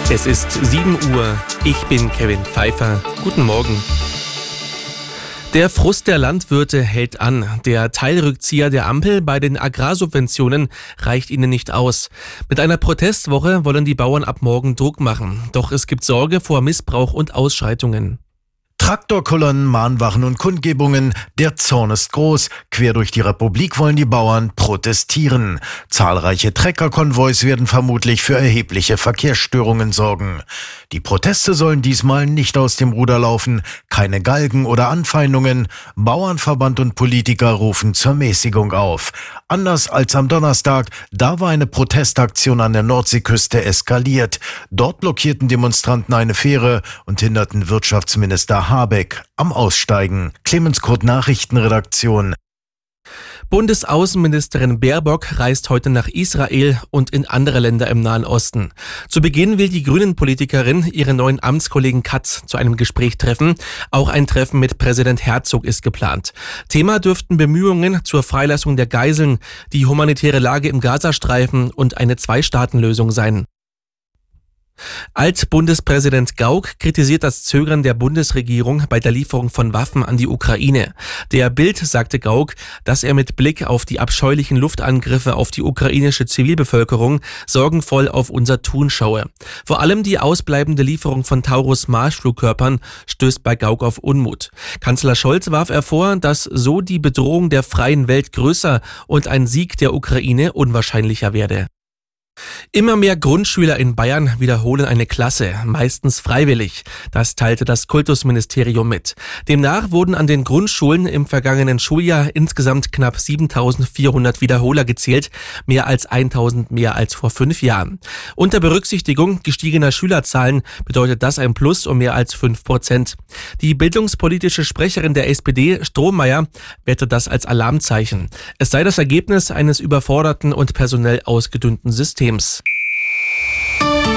Es ist 7 Uhr. Ich bin Kevin Pfeiffer. Guten Morgen. Der Frust der Landwirte hält an. Der Teilrückzieher der Ampel bei den Agrarsubventionen reicht ihnen nicht aus. Mit einer Protestwoche wollen die Bauern ab morgen Druck machen. Doch es gibt Sorge vor Missbrauch und Ausschreitungen. Traktorkolonnen, Mahnwachen und Kundgebungen. Der Zorn ist groß. Quer durch die Republik wollen die Bauern protestieren. Zahlreiche Treckerkonvois werden vermutlich für erhebliche Verkehrsstörungen sorgen. Die Proteste sollen diesmal nicht aus dem Ruder laufen. Keine Galgen oder Anfeindungen. Bauernverband und Politiker rufen zur Mäßigung auf. Anders als am Donnerstag, da war eine Protestaktion an der Nordseeküste eskaliert. Dort blockierten Demonstranten eine Fähre und hinderten Wirtschaftsminister Habeck am Aussteigen. Clemens Kurt, Nachrichtenredaktion. Bundesaußenministerin Baerbock reist heute nach Israel und in andere Länder im Nahen Osten. Zu Beginn will die Grünen-Politikerin ihren neuen Amtskollegen Katz zu einem Gespräch treffen. Auch ein Treffen mit Präsident Herzog ist geplant. Thema dürften Bemühungen zur Freilassung der Geiseln, die humanitäre Lage im Gazastreifen und eine Zwei-Staaten-Lösung sein. Altbundespräsident Gauck kritisiert das Zögern der Bundesregierung bei der Lieferung von Waffen an die Ukraine. Der Bild sagte Gauck, dass er mit Blick auf die abscheulichen Luftangriffe auf die ukrainische Zivilbevölkerung sorgenvoll auf unser Tun schaue. Vor allem die ausbleibende Lieferung von Taurus-Marschflugkörpern stößt bei Gauck auf Unmut. Kanzler Scholz warf er vor, dass so die Bedrohung der freien Welt größer und ein Sieg der Ukraine unwahrscheinlicher werde. Immer mehr Grundschüler in Bayern wiederholen eine Klasse, meistens freiwillig. Das teilte das Kultusministerium mit. Demnach wurden an den Grundschulen im vergangenen Schuljahr insgesamt knapp 7.400 Wiederholer gezählt, mehr als 1.000 mehr als vor 5 Jahren. Unter Berücksichtigung gestiegener Schülerzahlen bedeutet das ein Plus um mehr als 5%. Die bildungspolitische Sprecherin der SPD, Strohmeier, wertet das als Alarmzeichen. Es sei das Ergebnis eines überforderten und personell ausgedünnten Systems.